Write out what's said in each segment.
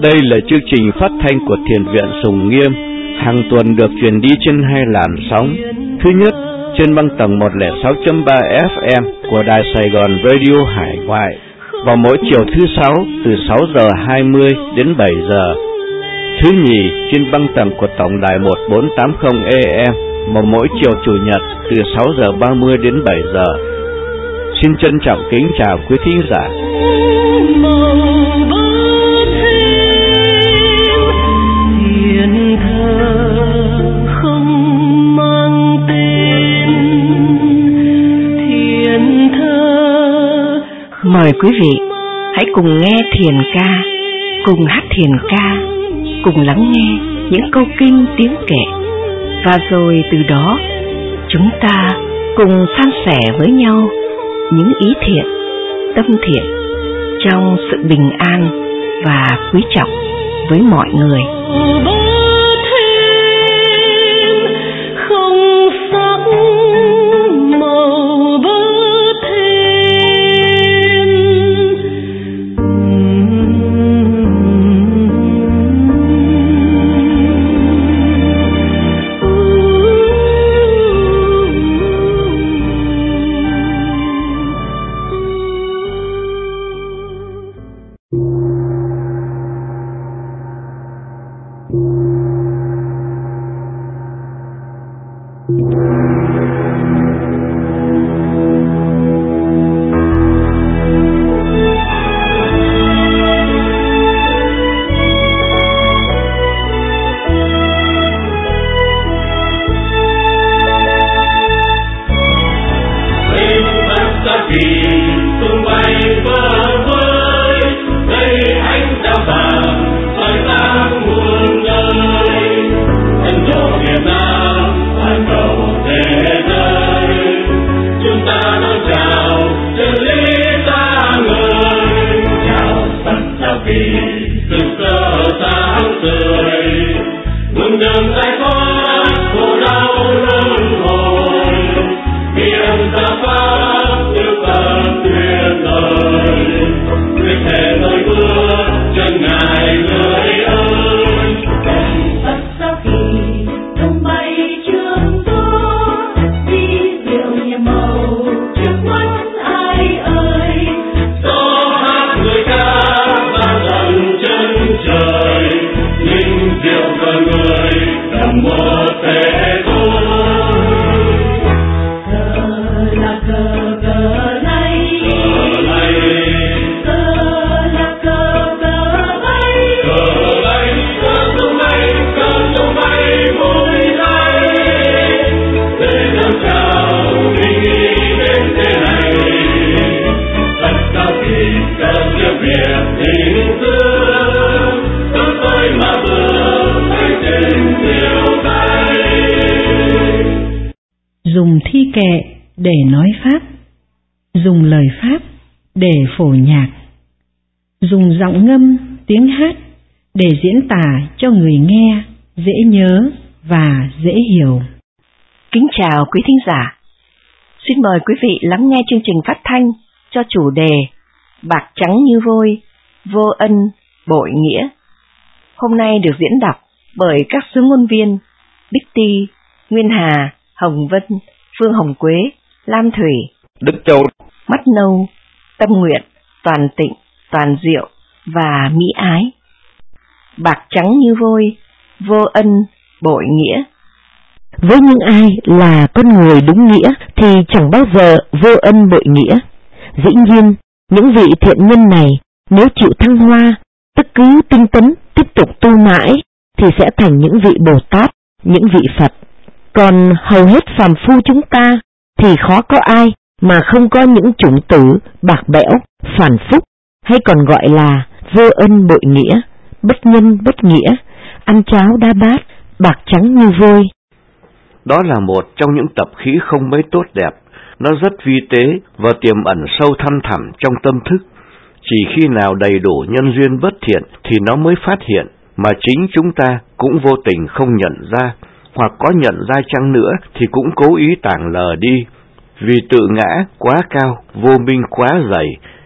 Đây là chương trình phát thanh của Thiền viện Sùng Nghiêm, hàng tuần được truyền đi trên 2 làn sóng. Thứ nhất, trên băng tầng 106.3 FM của Đài Sài Gòn Radio Hải Ngoại, vào mỗi chiều thứ Sáu từ 6 giờ 20 đến 7 giờ. Thứ nhì, trên băng tầng của tổng đài 1480 AM, vào mỗi chiều Chủ nhật từ 6 giờ 30 đến 7 giờ. Xin trân trọng kính chào quý thính giả. Mời quý vị hãy cùng nghe thiền ca, cùng hát thiền ca, cùng lắng nghe những câu kinh tiếng kệ, và rồi từ đó chúng ta cùng san sẻ với nhau những ý thiện, tâm thiện trong sự bình an và quý trọng với mọi người. Dùng thi kệ để nói pháp, dùng lời pháp để phổ nhạc, dùng giọng ngâm tiếng hát để diễn tả cho người nghe dễ nhớ và dễ hiểu. Kính chào quý thính giả. Xin mời quý vị lắng nghe chương trình phát thanh cho chủ đề Bạc trắng như vôi, vô ân bội nghĩa. Hôm nay được diễn đọc bởi các sứ ngôn viên Bích Ti, Nguyên Hà, Hồng Vân, Phương Hồng Quế, Lam Thủy, Đức Châu, Mắt Nâu, Tâm Nguyện, Toàn Tịnh, Toàn Diệu và Mỹ Ái. Bạc trắng như vôi, vô ân bội nghĩa. Với những ai là con người đúng nghĩa thì chẳng bao giờ vô ân bội nghĩa. Dĩ nhiên, những vị thiện nhân này nếu chịu thăng hoa, tức cứ tinh tấn tiếp tục tu mãi thì sẽ thành những vị Bồ Tát, những vị Phật. Còn hầu hết phàm phu chúng ta thì khó có ai mà không có những chủng tử bạc bẽo, phản phúc, hay còn gọi là vô ân bội nghĩa, bất nhân bất nghĩa, ăn cháo đá bát, bạc trắng như vôi. Đó là một trong những tập khí không mấy tốt đẹp, nó rất vi tế và tiềm ẩn sâu thăm thẳm trong tâm thức. Chỉ khi nào đầy đủ nhân duyên bất thiện thì nó mới phát hiện, mà chính chúng ta cũng vô tình không nhận ra, hoặc có nhận ra chăng nữa thì cũng cố ý tàng lờ đi. Vì tự ngã quá cao, vô minh quá dày,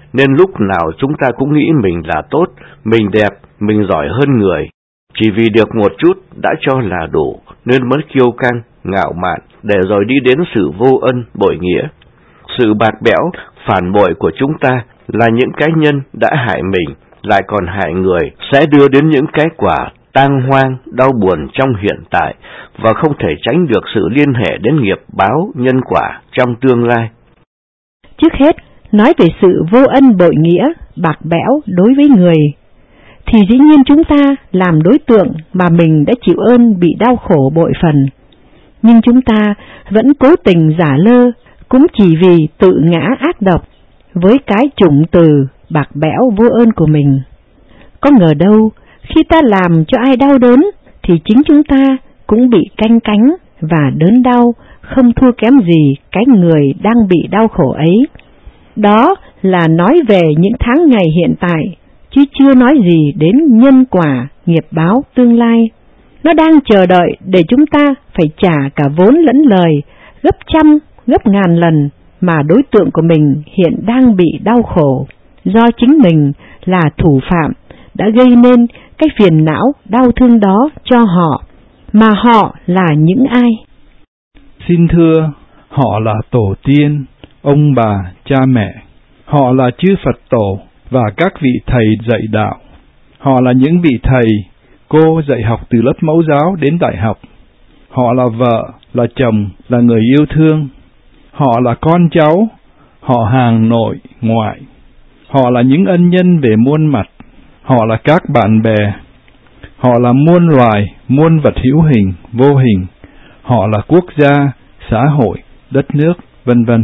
nên lúc nào chúng ta cũng nghĩ mình là tốt, mình đẹp, mình giỏi hơn người. Chỉ vì được một chút đã cho là đủ, nên mới kiêu căng, ngạo mạn, để rồi đi đến sự vô ân, bội nghĩa. Sự bạc bẽo, phản bội của chúng ta là những cái nhân đã hại mình, lại còn hại người, sẽ đưa đến những cái quả tang hoang, đau buồn trong hiện tại, và không thể tránh được sự liên hệ đến nghiệp báo, nhân quả trong tương lai. Trước hết, nói về sự vô ân bội nghĩa, bạc bẽo đối với người, thì dĩ nhiên chúng ta làm đối tượng mà mình đã chịu ơn bị đau khổ bội phần. Nhưng chúng ta vẫn cố tình giả lơ, cũng chỉ vì tự ngã ác độc với cái chủng từ bạc bẽo vô ơn của mình. Có ngờ đâu, khi ta làm cho ai đau đớn, thì chính chúng ta cũng bị canh cánh và đớn đau, không thua kém gì cái người đang bị đau khổ ấy. Đó là nói về những tháng ngày hiện tại, chứ chưa nói gì đến nhân quả, nghiệp báo tương lai. Nó đang chờ đợi để chúng ta phải trả cả vốn lẫn lời, gấp trăm, gấp ngàn lần mà đối tượng của mình hiện đang bị đau khổ, do chính mình là thủ phạm đã gây nên cái phiền não đau thương đó cho họ, mà họ là những ai? Xin thưa, họ là tổ tiên, ông bà, cha mẹ. Họ là chư Phật tổ và các vị thầy dạy đạo. Họ là những vị thầy, cô dạy học từ lớp mẫu giáo đến đại học. Họ là vợ, là chồng, là người yêu thương. Họ là con cháu, họ hàng nội, ngoại. Họ là những ân nhân về muôn mặt. Họ là các bạn bè. Họ là muôn loài, muôn vật hữu hình, vô hình. Họ là quốc gia, xã hội, đất nước, vân vân.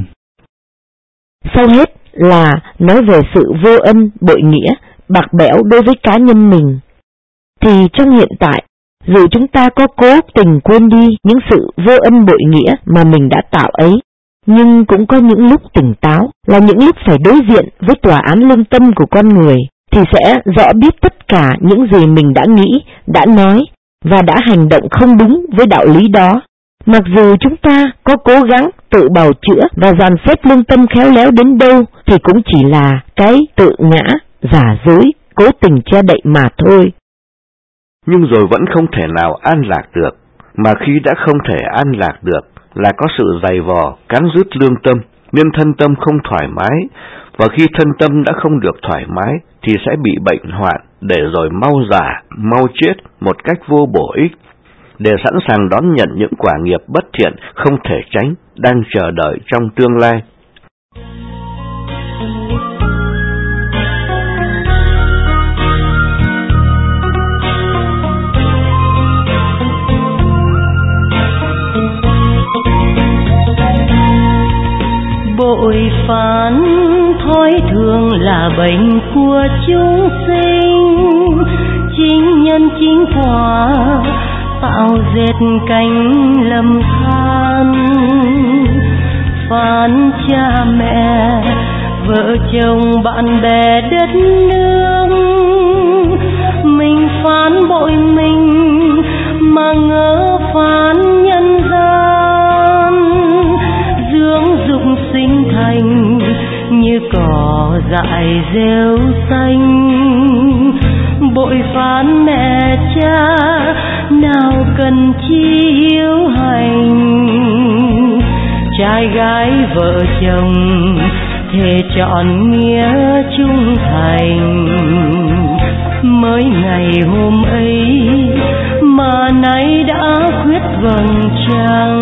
Sau hết là nói về sự vô ân, bội nghĩa, bạc bẽo đối với cá nhân mình. Thì trong hiện tại, dù chúng ta có cố tình quên đi những sự vô ân bội nghĩa mà mình đã tạo ấy, nhưng cũng có những lúc tỉnh táo, là những lúc phải đối diện với tòa án lương tâm của con người, thì sẽ rõ biết tất cả những gì mình đã nghĩ, đã nói và đã hành động không đúng với đạo lý đó. Mặc dù chúng ta có cố gắng tự bào chữa và dàn xếp lương tâm khéo léo đến đâu, thì cũng chỉ là cái tự ngã, giả dối, cố tình che đậy mà thôi. Nhưng rồi vẫn không thể nào an lạc được, mà khi đã không thể an lạc được là có sự dày vò, cắn rứt lương tâm, nên thân tâm không thoải mái, và khi thân tâm đã không được thoải mái thì sẽ bị bệnh hoạn, để rồi mau già, mau chết một cách vô bổ ích, để sẵn sàng đón nhận những quả nghiệp bất thiện không thể tránh đang chờ đợi trong tương lai. Bội phán thói thường là bệnh của chúng sinh, chính nhân chính quả tạo dệt cánh lầm than. Phán cha mẹ, vợ chồng, bạn bè, đất nước, mình phán bội mình mà ngỡ phán nhân gian. Dưỡng dục sinh thành như cỏ dại rêu xanh, bội phán mẹ cha nào cần chi hiếu hành. Trai gái vợ chồng thề chọn nghĩa trung thành, mới ngày hôm ấy mà nay đã khuyết vầng trăng.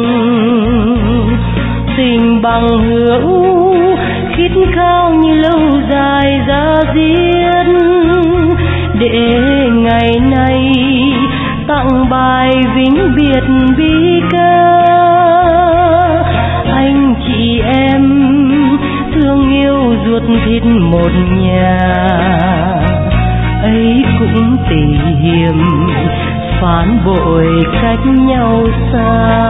Tình bằng hữu khít khao như lâu dài ra diết, để ngày nay tặng bài vĩnh biệt bi ca. Anh chị em thương yêu ruột thịt một nhà, ấy cũng tỉ hiềm phán bội cách nhau xa.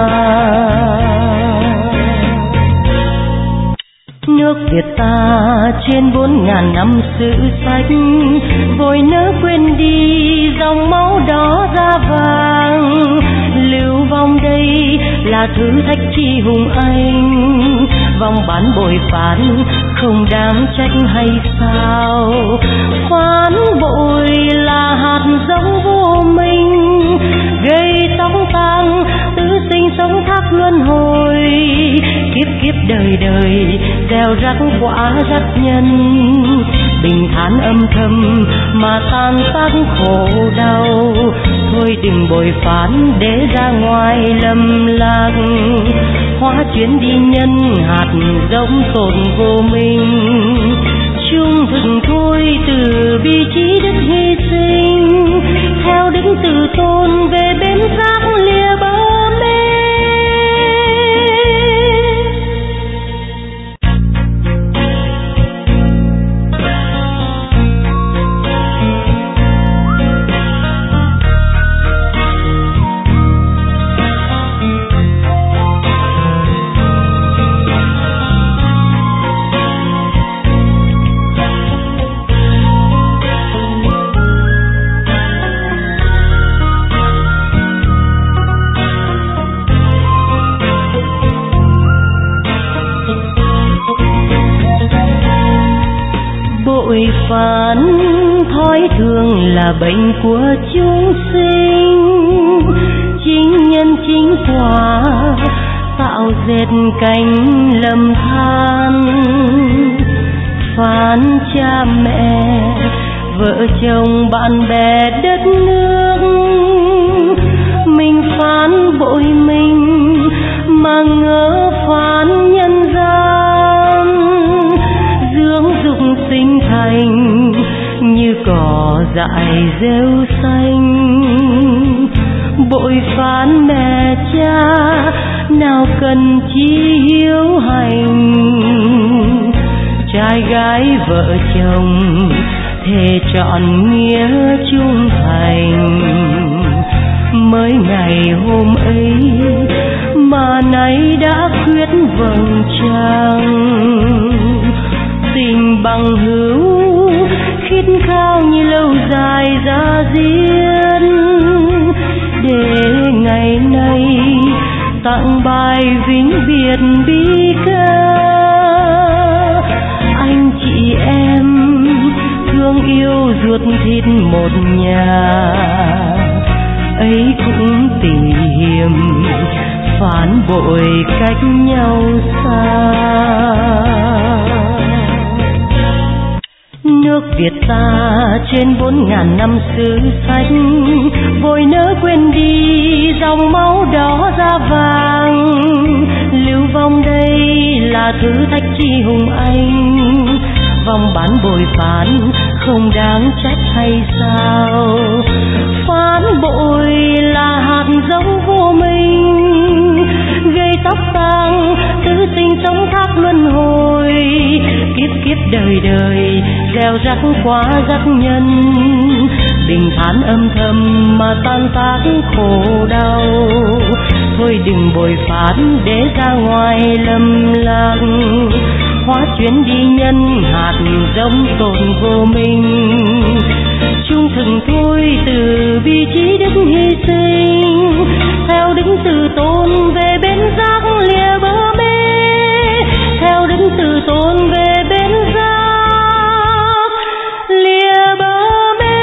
Nước Việt ta trên 4.000 năm sử sách, vội nỡ quên đi dòng máu đỏ da vàng. lưu vong đây là thử thách chi hùng anh. Vòng bán bội phán không đáng trách hay sao? Phán bội là hạt giống vô minh, gây tóc tang tứ sinh sống thác luân hồi. Kiếp kiếp đời đời gieo rắc quả rắc nhân, bình thản âm thầm mà tan tác khổ đau. Thôi đừng bội phán để ra ngoài lầm lạc, hóa chuyển đi nhân hạt giống tồn vô minh. Trung thực thôi từ bi trí đức hy sinh, theo đứng từ tôn về bến giác lìa bờ mê. Bội phán thói thường là bệnh của chúng sinh, chính nhân chính quả tạo dệt cảnh lầm than. Phán cha mẹ vợ chồng bạn bè đất nước, mình phán bội mình mà ngỡ phán nhân gian. Dưỡng dục sinh thành như cỏ dại rêu xanh, bội phán mẹ cha nào cần chi hiếu hành. Trai gái vợ chồng thề trọn nghĩa trung thành, mới ngày hôm ấy mà nay đã khuyết vầng trăng. Tình bằng hữu khít khao như lâu dài ra diên, để ngày nay tặng bài vĩnh biệt bi ca. Anh chị em thương yêu ruột thịt một nhà, ấy cũng tỉ hiềm phán bội cách nhau xa. Nước Việt ta trên 4.000 năm sử sách, vội nỡ quên đi dòng máu đỏ da vàng. Lưu vong đây là thử thách chi hùng anh, vòng bán bội phán không đáng trách hay sao? Phán bội là hạt giống vô minh, gây tóc tang tứ sinh sống thác luân hồi. Kiếp kiếp đời đời gieo rắc quả rắc nhân, bình thản âm thầm mà tan tác khổ đau. Thôi đừng bội phán để ra ngoài lầm lạc, hóa chuyển đi nhân hạt giống tồn vô minh. Trung thực thôi từ bi trí đức hy sinh, theo đứng từ tôn về bến giác lìa bờ mê. Theo đứng từ tôn về bến giác lìa bờ mê.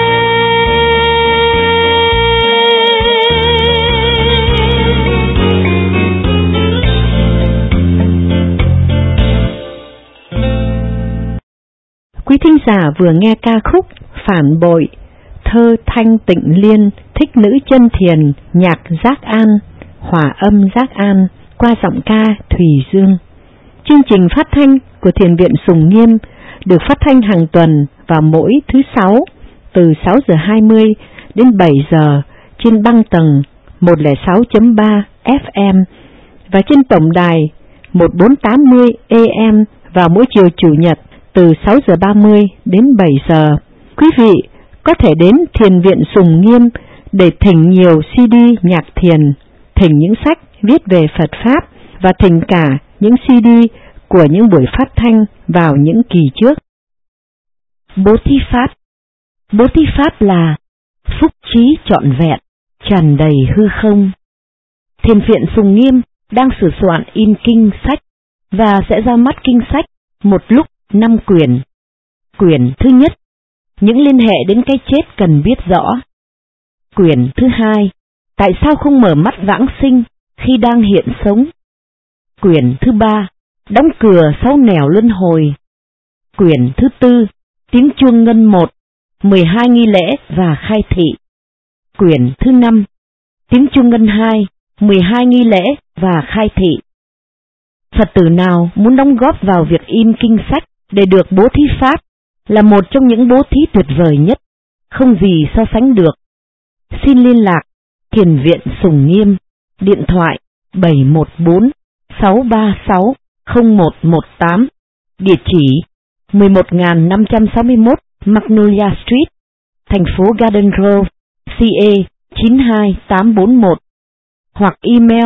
Quý thính giả vừa nghe ca khúc Phản Bội, thơ Thanh Tịnh Liên, thích nữ chân thiền, nhạc Giác An, hòa âm Giác An, qua giọng ca Thùy Dương. Chương trình phát thanh của Thiền viện Sùng Nghiêm được phát thanh hàng tuần vào mỗi thứ Sáu từ 6 giờ 20 đến 7 giờ trên băng tầng 106.3 FM và trên tổng đài 1480 AM vào mỗi chiều Chủ nhật từ 6 giờ 30 đến 7 giờ. Quý vị có thể đến Thiền viện Sùng Nghiêm để thỉnh nhiều CD nhạc thiền, thỉnh những sách viết về Phật Pháp và thỉnh cả những CD của những buổi phát thanh vào những kỳ trước. Bố thí Pháp. Bố thí Pháp là phúc trí trọn vẹn, tràn đầy hư không, Thiền viện Sùng Nghiêm đang sửa soạn in kinh sách và sẽ ra mắt kinh sách một lúc 5 quyển. Quyển thứ nhất, những liên hệ đến cái chết cần biết rõ. Quyển thứ hai, tại sao không mở mắt vãng sinh khi đang hiện sống. Quyển thứ ba, đóng cửa sau nẻo luân hồi. Quyển thứ tư, tiếng chuông ngân 1, 12 nghi lễ và khai thị. Quyển thứ 5, tiếng chuông ngân 2, 12 nghi lễ và khai thị. Phật tử nào muốn đóng góp vào việc in kinh sách để được bố thí pháp là một trong những bố thí tuyệt vời nhất, không gì so sánh được. Xin liên lạc Thiền viện Sùng Nghiêm, điện thoại 714-636-0118, địa chỉ 11.561 Magnolia Street, thành phố Garden Grove, CA 92841, hoặc email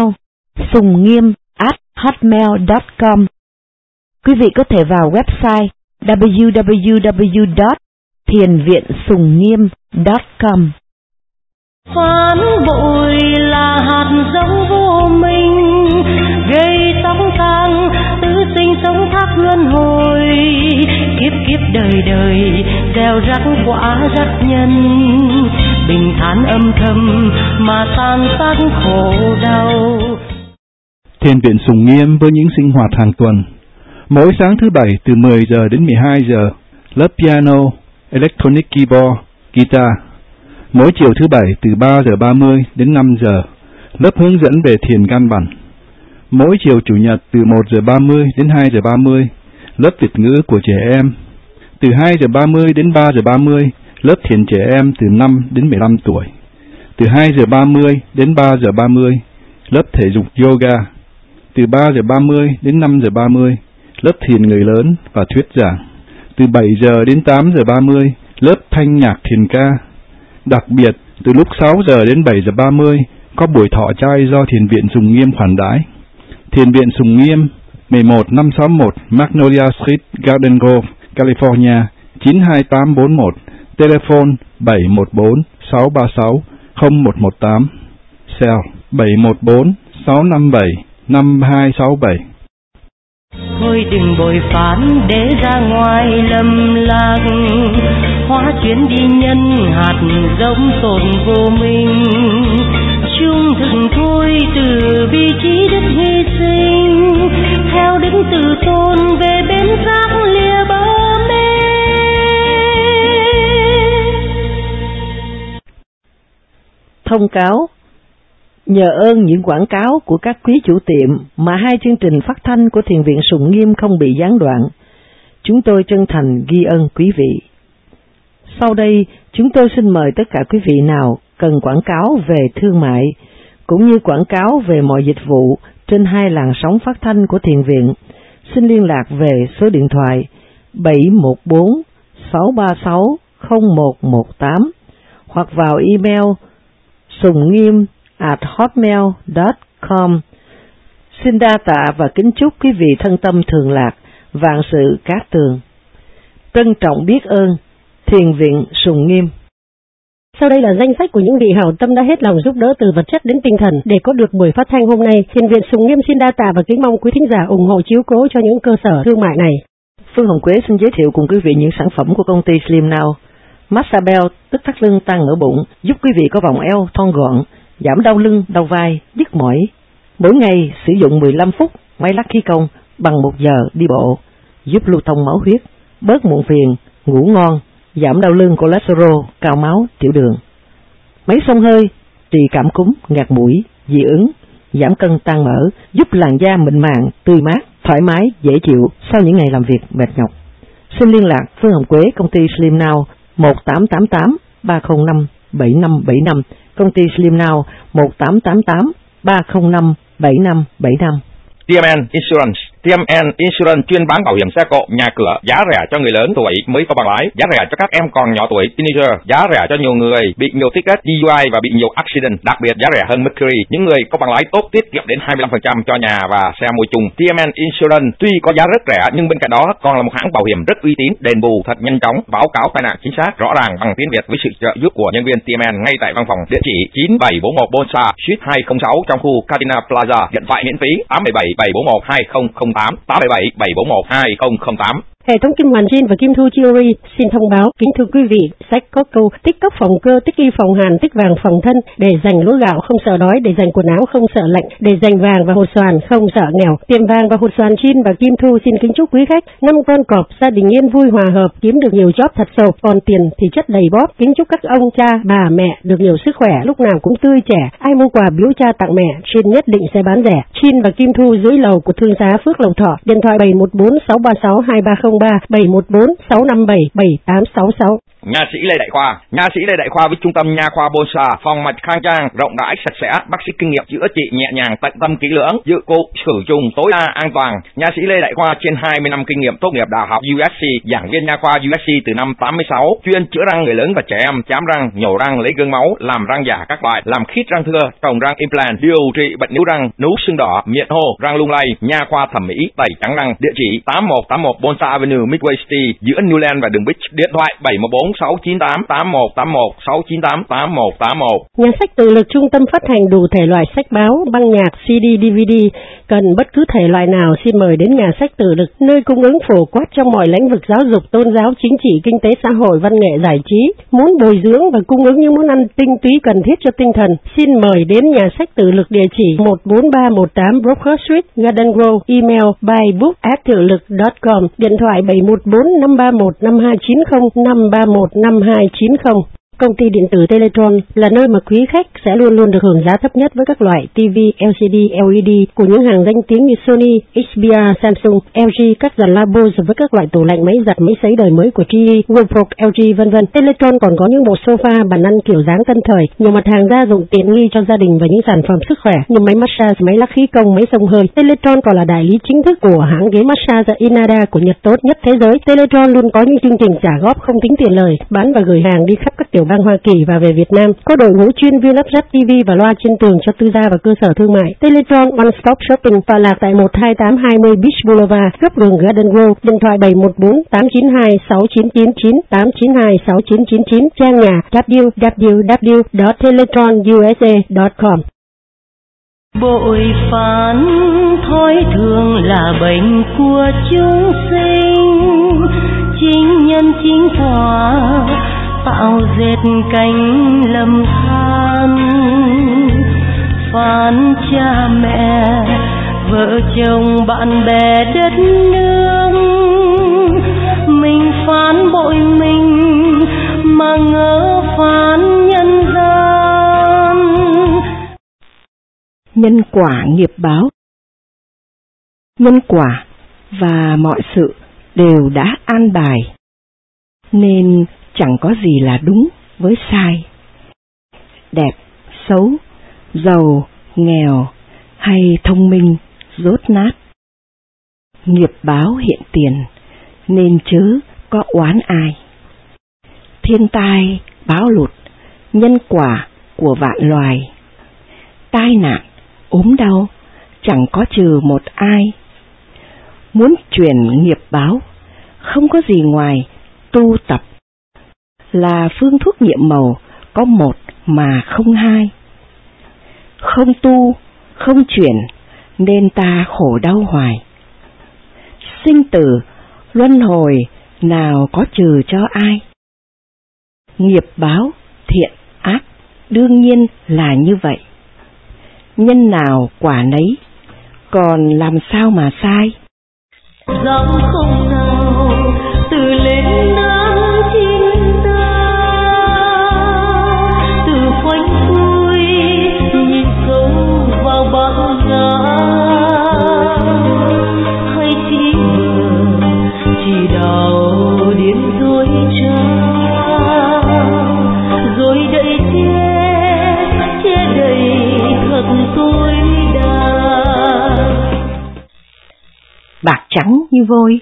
sungniem@hotmail.com. Quý vị có thể vào website www.thienviensungngiem.com. Phán bội là hạt giống vô minh, gây sóng tang tứ sinh sống thác luân hồi. Kiếp kiếp đời đời gieo rắc quả rắc nhân, bình thản âm thầm mà san sát khổ đau. Thiền viện Sùng Nghiêm với những sinh hoạt hàng tuần. Mỗi sáng thứ Bảy từ 10 giờ đến 12 giờ, lớp piano, electronic keyboard, guitar. Mỗi chiều thứ Bảy từ 3 giờ 30 đến 5 giờ, lớp hướng dẫn về thiền căn bản. Mỗi chiều Chủ nhật từ 1 giờ 30 đến 2 giờ 30, lớp Việt ngữ của trẻ em. Từ 2 giờ 30 đến 3 giờ 30, lớp thiền trẻ em từ 5 đến 15 tuổi. Từ 2 giờ 30 đến 3 giờ 30, lớp thể dục yoga. Từ 3 giờ 30 đến 5 giờ 30, lớp thiền người lớn và thuyết giảng. Từ 7 giờ đến 8 giờ 30, lớp thanh nhạc thiền ca. Đặc biệt, từ lúc 6 giờ đến 7 giờ 30, có buổi thọ trai do Thiền viện Sùng Nghiêm khoản đãi. Thiền viện Sùng Nghiêm, 11561 Magnolia Street, Garden Grove, California, 92841, telephone 714-636-0118, cell 714-657-5267. Thôi đừng bội phán để ra ngoài lầm lạc, hóa chuyển đi nhân hạt giống tồn vô minh. Trung thực thôi từ bi trí đức hy sinh, theo đứng từ tôn về bên giác lìa bờ mê. Thông cáo. Nhờ ơn những quảng cáo của các quý chủ tiệm mà hai chương trình phát thanh của Thiền viện Sùng Nghiêm không bị gián đoạn. Chúng tôi chân thành ghi ơn quý vị. Sau đây, chúng tôi xin mời tất cả quý vị nào cần quảng cáo về thương mại, cũng như quảng cáo về mọi dịch vụ trên hai làn sóng phát thanh của Thiền viện, xin liên lạc về số điện thoại 714-636-0118 hoặc vào email sungniem@hotmail.com. Xin đa tạ và kính chúc quý vị thân tâm thường lạc, vạn sự cát tường. Trân trọng biết ơn, Thiền viện Sùng Nghiêm. Sau đây là danh sách của những vị hảo tâm đã hết lòng giúp đỡ từ vật chất đến tinh thần để có được buổi phát thanh hôm nay. Thiền viện Sùng Nghiêm xin đa tạ và kính mong quý thính giả ủng hộ chiếu cố cho những cơ sở thương mại này. Phương Hồng Quế xin giới thiệu cùng quý vị những sản phẩm của công ty Slim Now. Massage Bell, tức thắt lưng tăng ở bụng, giúp quý vị có vòng eo thon gọn, giảm đau lưng, đau vai, nhức mỏi. Mỗi ngày sử dụng 15 phút máy lắc khí công bằng 1 giờ đi bộ, giúp lưu thông máu huyết, bớt muộn phiền, ngủ ngon, giảm đau lưng, cholesterol, cao máu, tiểu đường. Máy xông hơi, trị cảm cúm, ngạt mũi, dị ứng, giảm cân tăng mỡ, giúp làn da mịn màng, tươi mát, thoải mái, dễ chịu sau những ngày làm việc mệt nhọc. Xin liên lạc Phương Hồng Quế, công ty Slim Now 1888-305-7575, công ty Slim Now 1888-305-7575. DMN Insurance TMN Insurance chuyên bán bảo hiểm xe cộ, nhà cửa, giá rẻ cho người lớn tuổi mới có bằng lái, giá rẻ cho các em còn nhỏ tuổi teenager, giá rẻ cho nhiều người bị nhiều ticket DUI và bị nhiều accident, đặc biệt giá rẻ hơn Mercury. Những người có bằng lái tốt tiết kiệm đến 25% cho nhà và xe mua chung. TMN Insurance tuy có giá rất rẻ nhưng bên cạnh đó còn là một hãng bảo hiểm rất uy tín, đền bù thật nhanh chóng, báo cáo tai nạn chính xác, rõ ràng bằng tiếng Việt với sự trợ giúp của nhân viên TMN ngay tại văn phòng. Địa chỉ 9741 Bonsa, Suite 206 trong khu Katina Plaza. Điện thoại miễn phí 877 741 2008, 877 741 2008. Hệ thống kim hoàn Jin và kim thu Jewelry xin thông báo, kính thưa quý vị, sách có câu tích cốc phòng cơ, tích y phòng hàn, tích vàng phòng thân, để dành lúa gạo không sợ đói, để dành quần áo không sợ lạnh, để dành vàng và hột xoàn không sợ nghèo. Tiệm vàng và hột xoàn Jin và kim thu xin kính chúc quý khách 5 con cọp, gia đình yên vui hòa hợp, kiếm được nhiều job thật sộp, còn tiền thì chất đầy bóp. Kính chúc các ông cha, bà, mẹ được nhiều sức khỏe, lúc nào cũng tươi trẻ. Ai mua quà biếu cha tặng mẹ, Jin nhất định sẽ bán rẻ. Jin và kim thu dưới lầu của thương xá Phước Lộc Thọ. Điện thoại 714 636 2303, 714 657 7866. Nha sĩ Lê Đại Khoa với trung tâm nha khoa Bonsa, phòng mạch khang trang, rộng rãi, sạch sẽ, bác sĩ kinh nghiệm chữa trị nhẹ nhàng, tận tâm kỹ lưỡng, dự cụ khử trùng tối đa an toàn. Nha sĩ Lê Đại Khoa trên 20 năm kinh nghiệm, tốt nghiệp đại học USC, giảng viên nha khoa USC từ năm 86, chuyên chữa răng người lớn và trẻ em, chám răng, nhổ răng, lấy gương máu, làm răng giả các loại, làm khít răng thưa, trồng răng implant, điều trị bệnh níu răng, nú xương đỏ, miệng hô, răng lung lay, nha khoa thẩm mỹ, tẩy trắng răng. Địa chỉ 8181 Bonsa Avenue, Midway City, giữa Newland và đường Beach. Điện thoại 714 698 8181 698 8181. Nhà sách Tự Lực trung tâm phát hành đủ thể loại sách báo, băng nhạc, CD, DVD. Cần bất cứ thể loại nào xin mời đến nhà sách Tự Lực, nơi cung ứng phổ quát trong mọi lĩnh vực giáo dục, tôn giáo, chính trị, kinh tế, xã hội, văn nghệ, giải trí. Muốn bồi dưỡng và cung ứng những món ăn tinh túy cần thiết cho tinh thần, xin mời đến nhà sách Tự Lực, địa chỉ 14318 Broker Street, Garden Grove. Email buybook@thượlực.com. Điện thoại 714 531 5290 531 5290. Công ty điện tử Teletron là nơi mà quý khách sẽ luôn luôn được hưởng giá thấp nhất với các loại TV, LCD, LED của những hàng danh tiếng như Sony, HBR, Samsung, LG, các dàn labo với các loại tủ lạnh, máy giặt, máy sấy đời mới của GE, Wipro, LG v.v. Teletron còn có những bộ sofa, bàn ăn kiểu dáng tân thời, nhiều mặt hàng gia dụng tiện nghi cho gia đình và những sản phẩm sức khỏe như máy massage, máy lắc khí công, máy xông hơi. Teletron còn là đại lý chính thức của hãng ghế massage Inada của Nhật tốt nhất thế giới. Teletron luôn có những chương trình trả góp không tính tiền lời, bán và gửi hàng đi khắp các tiểu bang Hoa Kỳ và về Việt Nam. Có đội ngũ chuyên viên lắp ráp TV và loa trên tường cho tư gia và cơ sở thương mại. Teletron One Stop Shopping tọa lạc tại 12820 Beach Boulevard, góc đường Garden Grove. Điện thoại 714 892 6999 892 6999. Trang nhà www.teletronusa.com. Bội phán thói thường là bệnh của chúng sinh, chính nhân chính quả tạo dệt cánh lầm than. Phán cha mẹ, vợ chồng, bạn bè, đất nước, mình phán bội mình mà ngỡ phán nhân gian. Nhân quả nghiệp báo. Nhân quả và mọi sự đều đã an bài, nên chẳng có gì là đúng với sai, đẹp, xấu, giàu, nghèo hay thông minh, dốt nát. Nghiệp báo hiện tiền, nên chớ có oán ai. Thiên tai, bão lụt, nhân quả của vạn loài. Tai nạn, ốm đau, chẳng có trừ một ai. Muốn chuyển nghiệp báo, không có gì ngoài tu tập, là phương thuốc nhiệm màu có một mà không hai. Không tu, không chuyển, nên ta khổ đau hoài. Sinh tử, luân hồi, nào có trừ cho ai. Nghiệp báo, thiện, ác, đương nhiên là như vậy. Nhân nào quả nấy, còn làm sao mà sai. Giọng không nào từ lên nắng chim ta, từ khoanh vui nhìn sâu vào bóng giá, hay chỉ đào điên dối trá, rồi đậy che đầy thật tối đa. sinh vôi.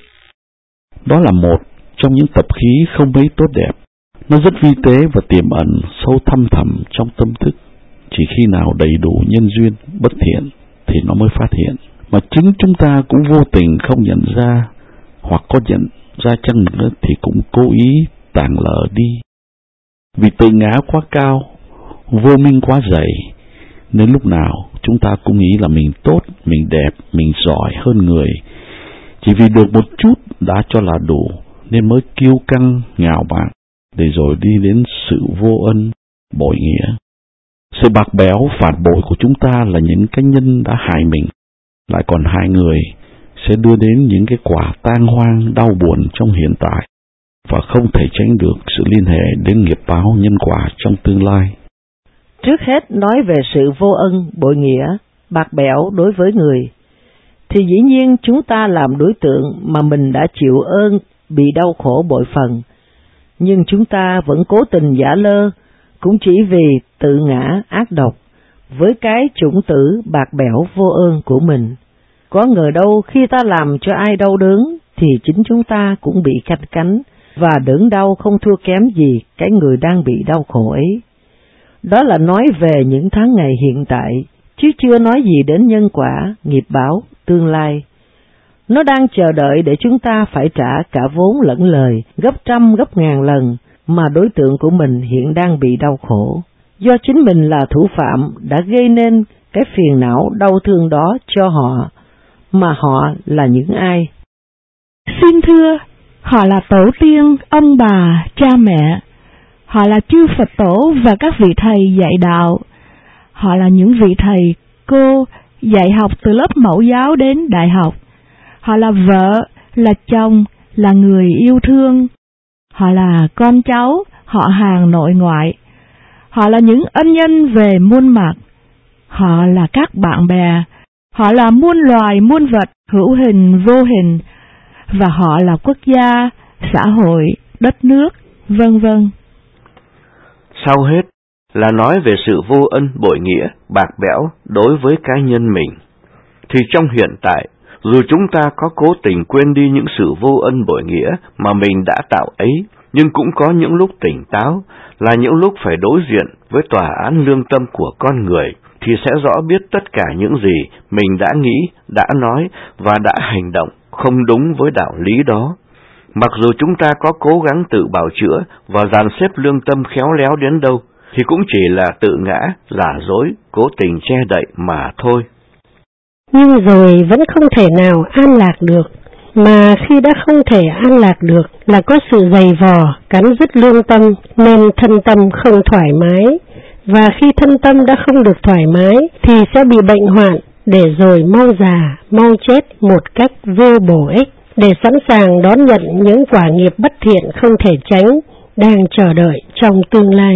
Đó là một trong những tập khí không mấy tốt đẹp. Nó rất vi tế và tiềm ẩn sâu thăm thẳm trong tâm thức. Chỉ khi nào đầy đủ nhân duyên bất thiện thì nó mới phát hiện. Mà chính chúng ta cũng vô tình không nhận ra, hoặc có nhận ra chăng nữa thì cũng cố ý tàng lờ đi. Vì tự ngã quá cao, vô minh quá dày, nên lúc nào chúng ta cũng nghĩ là mình tốt, mình đẹp, mình giỏi hơn người. Chỉ vì được một chút đã cho là đủ nên mới kiêu căng, ngạo mạn, để rồi đi đến sự vô ân, bội nghĩa. Sự bạc bẽo, phản bội của chúng ta là những cá nhân đã hại mình, lại còn hại người, sẽ đưa đến những cái quả tang hoang đau buồn trong hiện tại, và không thể tránh được sự liên hệ đến nghiệp báo nhân quả trong tương lai. Trước hết nói về sự vô ân, bội nghĩa, bạc bẽo đối với người, thì dĩ nhiên chúng ta làm đối tượng mà mình đã chịu ơn bị đau khổ bội phần, nhưng chúng ta vẫn cố tình giả lơ, cũng chỉ vì tự ngã ác độc, với cái chủng tử bạc bẽo vô ơn của mình. Có ngờ đâu khi ta làm cho ai đau đớn, thì chính chúng ta cũng bị canh cánh, và đớn đau không thua kém gì cái người đang bị đau khổ ấy. Đó là nói về những tháng ngày hiện tại, chứ chưa nói gì đến nhân quả, nghiệp báo, tương lai. Nó đang chờ đợi để chúng ta phải trả cả vốn lẫn lời, gấp trăm gấp ngàn lần, mà đối tượng của mình hiện đang bị đau khổ. Do chính mình là thủ phạm đã gây nên cái phiền não đau thương đó cho họ, mà họ là những ai? Xin thưa, họ là tổ tiên, ông bà, cha mẹ. Họ là chư Phật tổ và các vị thầy dạy đạo. Họ là những vị thầy, cô dạy học từ lớp mẫu giáo đến đại học. Họ là vợ, là chồng, là người yêu thương. Họ là con cháu, họ hàng nội ngoại. Họ là những ân nhân về muôn mặt. Họ là các bạn bè. Họ là muôn loài muôn vật hữu hình vô hình. Và họ là quốc gia, xã hội, đất nước, vân vân. Sau hết là nói về sự vô ân bội nghĩa, bạc bẽo đối với cá nhân mình. Thì trong hiện tại, dù chúng ta có cố tình quên đi những sự vô ân bội nghĩa mà mình đã tạo ấy, nhưng cũng có những lúc tỉnh táo, là những lúc phải đối diện với tòa án lương tâm của con người, thì sẽ rõ biết tất cả những gì mình đã nghĩ, đã nói và đã hành động không đúng với đạo lý đó. Mặc dù chúng ta có cố gắng tự bào chữa và dàn xếp lương tâm khéo léo đến đâu, thì cũng chỉ là tự ngã, giả dối, cố tình che đậy mà thôi. Nhưng rồi vẫn không thể nào an lạc được, mà khi đã không thể an lạc được là có sự dày vò, cắn rứt lương tâm, nên thân tâm không thoải mái. Và khi thân tâm đã không được thoải mái thì sẽ bị bệnh hoạn, để rồi mau già, mau chết một cách vô bổ ích, để sẵn sàng đón nhận những quả nghiệp bất thiện không thể tránh đang chờ đợi trong tương lai.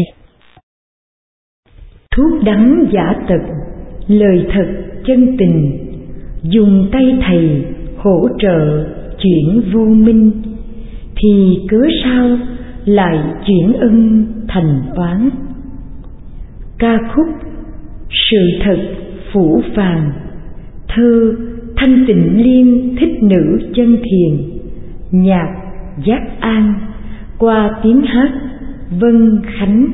Thuốc đắng giả tật, lời thật chân tình, dùng tay thầy hỗ trợ chuyển vô minh, thì cớ sao lại chuyển ân thành oán. Ca khúc Sự thật phủ phàng, thơ Thanh Tịnh Liên thích nữ chân thiền, nhạc Giác An, qua tiếng hát Vân Khánh.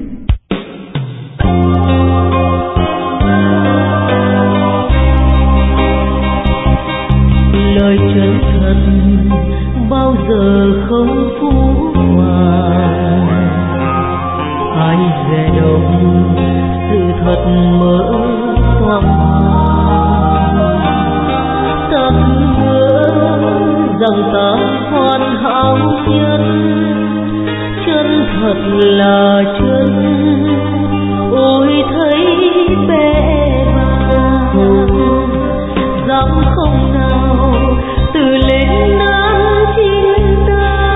Lời chân thật bao giờ không phũ phàng, ai dè đồng sự thật mở toang ta hứa rằng ta hoàn hảo nhân, chân thật là chân, ôi thấy bé bàng, dám không nào từ lên nắng chim ta,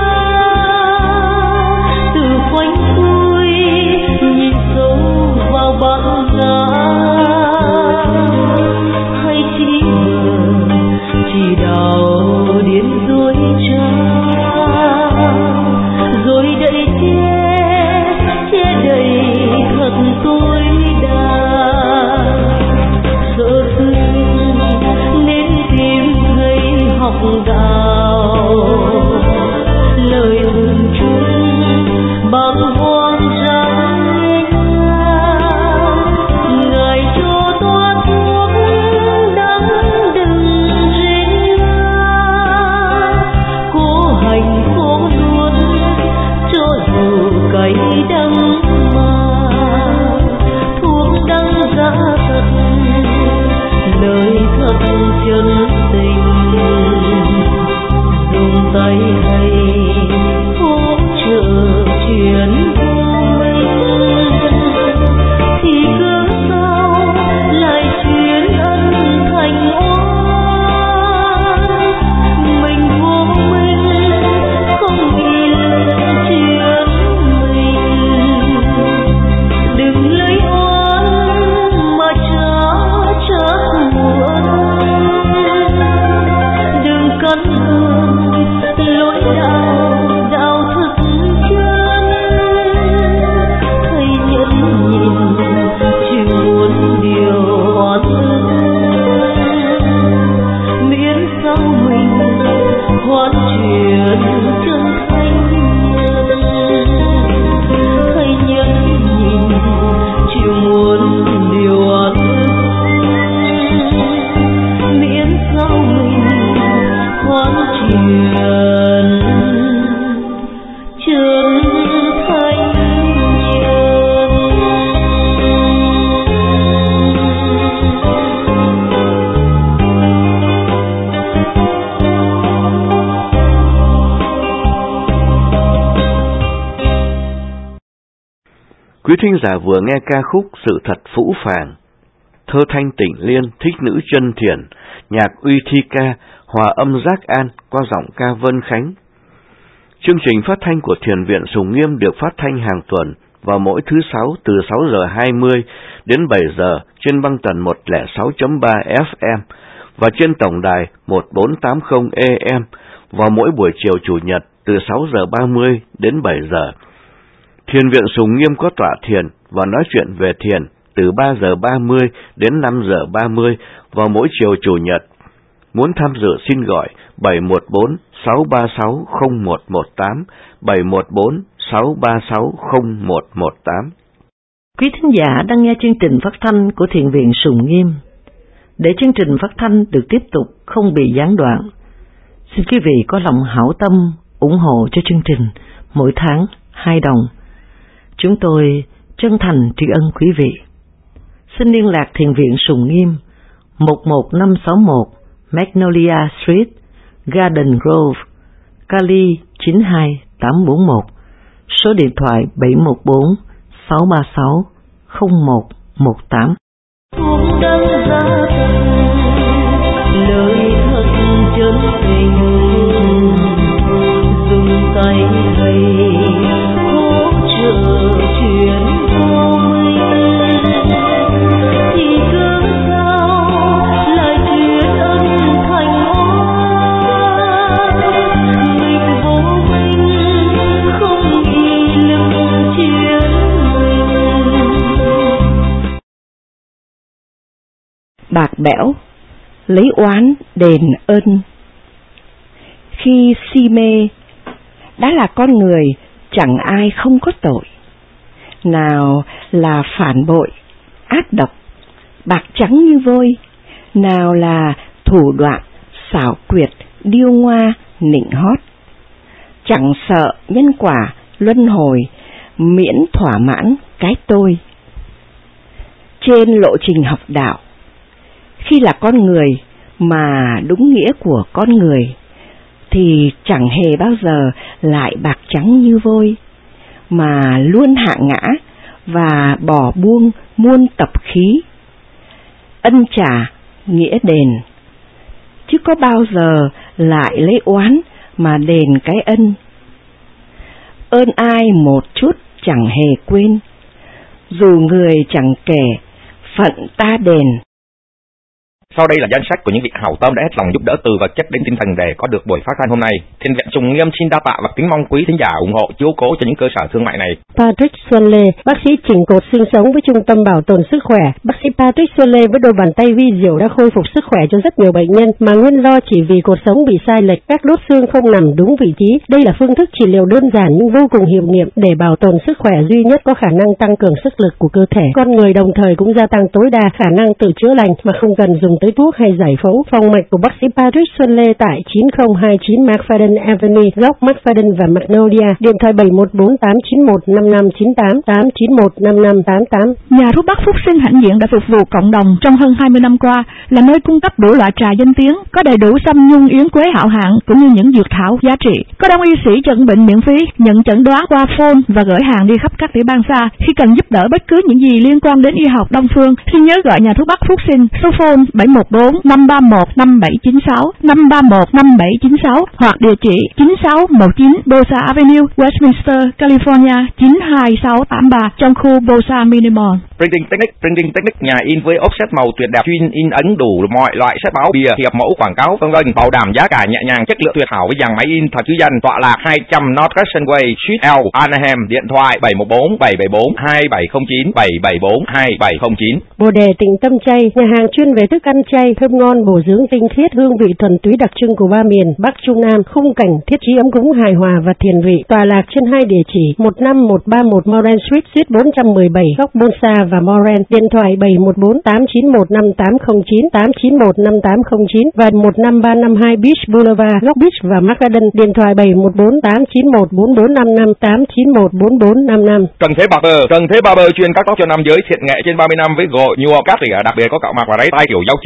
từ khoanh vui nhìn sâu vào bát ngã, hay chỉ mờ chỉ đào điên dối trá, rồi đậy che đậy Quý thính giả vừa nghe ca khúc Sự Thật Phũ Phàng, thơ Thanh Tịnh Liên, thích nữ chân thiền, nhạc Uy Thi Ca, hòa âm Giác An qua giọng ca Vân Khánh. Chương trình phát thanh của Thiền viện Sùng Nghiêm được phát thanh hàng tuần vào mỗi thứ Sáu từ 6 giờ 20 đến 7 giờ trên băng tần 106.3 FM và trên tổng đài 1480 AM vào mỗi buổi chiều Chủ nhật từ 6 giờ 30 đến 7 giờ. Thiền viện Sùng Nghiêm có tọa thiền và nói chuyện về thiền từ 3 giờ 30 đến 5 giờ 30 vào mỗi chiều Chủ nhật. Muốn tham dự xin gọi 714-636-0118, 714-636-0118. Quý thính giả đang nghe chương trình phát thanh của Thiền viện Sùng Nghiêm. Để chương trình phát thanh được tiếp tục không bị gián đoạn, xin quý vị có lòng hảo tâm ủng hộ cho chương trình mỗi tháng 2 đồng. Chúng tôi chân thành tri ân quý vị. Xin liên lạc Thiền viện Sùng Nghiêm 11561 Magnolia Street, Garden Grove, Cali 92841, số điện thoại 714-636-0118. Cuộc đăng giá lời thật chân tình, dùng tay thầy hỗ trợ truyền thông, thì cớ sao lại truyền âm thành oan, mình vô minh không ý lực chiến mình. Bạc bẽo lấy oán đền ơn. Khi si mê đã là con người, chẳng ai không có tội. Nào là phản bội, ác độc, bạc trắng như vôi, nào là thủ đoạn, xảo quyệt, điêu ngoa, nịnh hót. Chẳng sợ nhân quả, luân hồi, miễn thỏa mãn cái tôi. Trên lộ trình học đạo, khi là con người mà đúng nghĩa của con người, thì chẳng hề bao giờ lại bạc trắng như vôi, mà luôn hạ ngã và bỏ buông muôn tập khí. Ân trả nghĩa đền, chứ có bao giờ lại lấy oán mà đền cái ân. Ơn ai một chút chẳng hề quên, dù người chẳng kể, phận ta đền. Sau đây là danh sách của những vị hảo tâm đã hết lòng giúp đỡ từ vật chất đến tinh thần để có được buổi phát thanh hôm nay. Thiền viện Sùng Nghiêm xin đa tạ và kính mong quý thính giả ủng hộ chiếu cố cho những cơ sở thương mại này. Patrick Xuân Lê, bác sĩ chỉnh cột xương sống với Trung tâm Bảo tồn Sức khỏe. Bác sĩ Patrick Xuân Lê với đôi bàn tay vi diệu đã khôi phục sức khỏe cho rất nhiều bệnh nhân mà nguyên do chỉ vì cột sống bị sai lệch, các đốt xương không nằm đúng vị trí. Đây là phương thức trị liệu đơn giản nhưng vô cùng hiệu nghiệm để bảo tồn sức khỏe duy nhất có khả năng tăng cường sức lực của cơ thể. Con người đồng thời cũng gia tăng tối đa khả năng tự chữa lành mà không cần dùng tới thuốc hay giải phẫu. Phòng mạch của bác sĩ Patrick Xuân Lê tại 9029 McFadden Avenue, góc McFadden và Magnolia. Điện thoại 714-891-5598, 891-5588. Nhà thuốc Bắc Phúc Sinh hãnh diện đã phục vụ cộng đồng trong hơn 20 năm qua, là nơi cung cấp đủ loại trà danh tiếng, có đầy đủ sâm nhung yến quế hảo hạng cũng như những dược thảo giá trị. Có đông y sĩ chẩn bệnh miễn phí, nhận chẩn đoán qua phone và gửi hàng đi khắp các tiểu bang xa. Khi cần giúp đỡ bất cứ những gì liên quan đến y học đông phương, xin nhớ gọi nhà thuốc Bắc Phúc Sinh, số phone 714-531-5796, 531-5796 hoặc địa chỉ 9619 Bosa Avenue, Westminster, California 92683 trong khu Bosa Mini Mall. Printing Technique, nhà in với offset màu tuyệt đẹp, chuyên in ấn đủ mọi loại sách báo, bìa, thiệp mẫu, quảng cáo, vân vân, bảo đảm giá cả nhẹ nhàng, chất lượng tuyệt hảo với dàn máy in thật chứ danh. Tọa lạc 200 North Crescent Way, Suite L, Anaheim. Điện thoại 714-774-2709, 774-2709. Bồ Đề Tịnh Tâm Chay, nhà hàng chuyên về thức ăn chay thơm ngon, bổ dưỡng tinh khiết, hương vị thuần túy đặc trưng của ba miền Bắc Trung Nam, khung cảnh thiết trí ấm cúng hài hòa và thiền vị. Tọa lạc trên hai địa chỉ 15131 Moran Street, Suite 417, góc Bonsa và Moran. Điện thoại 714-891-5809, 891-5809 và 15352 Beach Boulevard, góc Beach và McFadden. Điện thoại 714-891-4455, 891-4455. Trần Thế Barber chuyên cắt tóc cho nam giới, thiện nghệ trên 30 năm với gội nhuộm cắt tỉa, đặc biệt có cạo mặt và ráy tai kiểu dao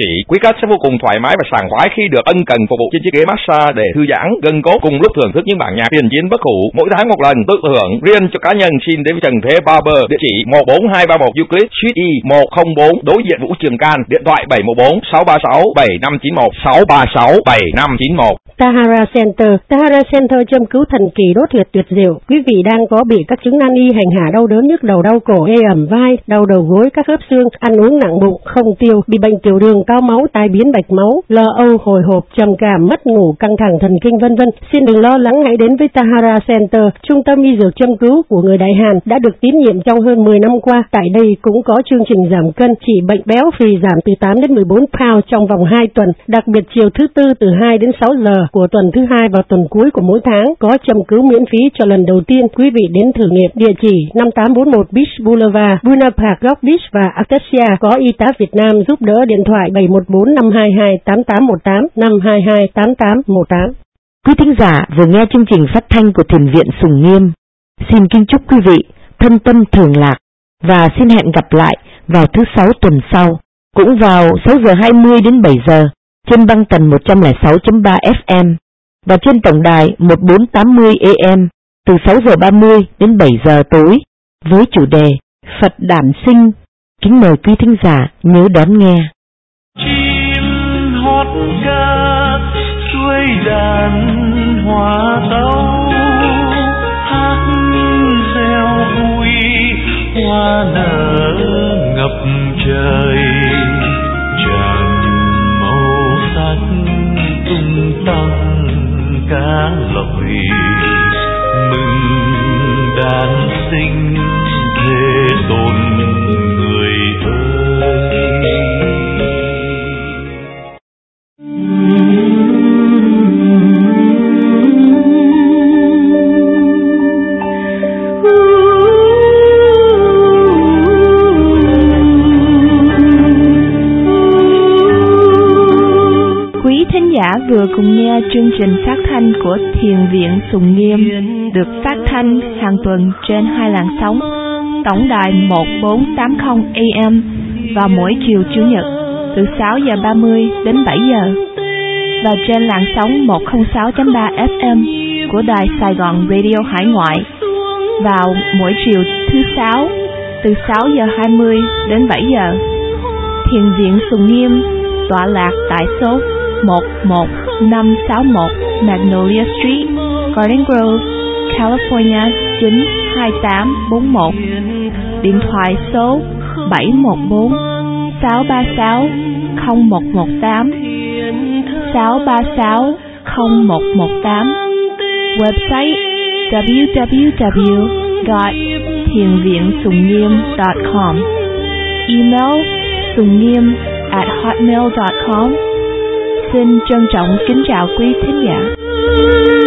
chỉ. Quý khách sẽ vô cùng thoải mái và sảng khoái khi được ân cần phục vụ trên chiếc ghế massage để thư giãn, gân cốt cùng lúc thưởng thức những bản nhạc tiền chiến bất hủ mỗi tháng một lần tự hưởng. Riêng cho cá nhân xin đến với Trần Thế Barber, địa chỉ 14231 Euclid Street E 104, đối diện Vũ Trường Can, điện thoại 714 636 7591 636 7591. Tahara Center châm cứu thần kỳ đốt huyệt tuyệt diệu. Quý vị đang có bị các chứng nan y, hành hạ, đau đớn, nhức đầu, đau cổ, ê ẩm vai, đau đầu gối, các khớp xương, ăn uống nặng bụng, không tiêu, bị bệnh tiểu đường, cao máu, tai biến bạch máu, lo âu, hồi hộp, trầm cảm, mất ngủ, căng thẳng thần kinh vân vân. Xin đừng lo lắng, hãy đến với Tahara Center, trung tâm y dược châm cứu của người Đại Hàn đã được tín nhiệm trong hơn 10 năm qua. Tại đây cũng có chương trình giảm cân, trị bệnh béo phì, giảm từ 8 đến 14 pound trong vòng 2 tuần. Đặc biệt chiều thứ Tư từ 2 đến 6 giờ của tuần thứ 2 và tuần cuối của mỗi tháng có châm cứu miễn phí cho lần đầu tiên. Quý vị đến thử nghiệm. Địa chỉ 5841 Beach Boulevard, Buena Park, Rock Beach và Acacia. Có y tá Việt Nam giúp đỡ. Điện thoại 714 522 8818 522 8818. Quý thính giả vừa nghe chương trình phát thanh của Thiền viện Sùng Nghiêm. Xin kính chúc quý vị thân tâm thường lạc và xin hẹn gặp lại vào thứ 6 tuần sau, cũng vào 6 giờ 20 đến 7 giờ trên băng tần 106.3 FM và trên tổng đài 1480 AM từ 6 giờ 30 đến 7 giờ tối với chủ đề Phật đản sinh. Kính mời quý thính giả nhớ đón nghe. Chim hót ca xuôi đàn hoa tấu, hát reo vui hoa nở ngập trời, tràn màu sắc tung tăng cá lội, mừng đàn sinh thế tôn người ơi. Vừa cùng nghe chương trình phát thanh của Thiền viện Sùng Nghiêm được phát thanh hàng tuần trên 2 làn sóng, tổng đài 1480 AM vào mỗi chiều Chủ nhật từ 6 giờ 30 đến 7 giờ và trên làn sóng 106.3 FM của đài Sài Gòn Radio Hải Ngoại vào mỗi chiều thứ 6 từ 6 giờ 20 đến 7 giờ. Thiền viện Sùng Nghiêm tọa lạc tại số 11561 Magnolia Street, Garden Grove, California 92841. Điện thoại số 714 636 0118 636 0118. Website www.thienviensungngiem.com. Email sungniem@hotmail.com. Xin trân trọng kính chào quý thính giả.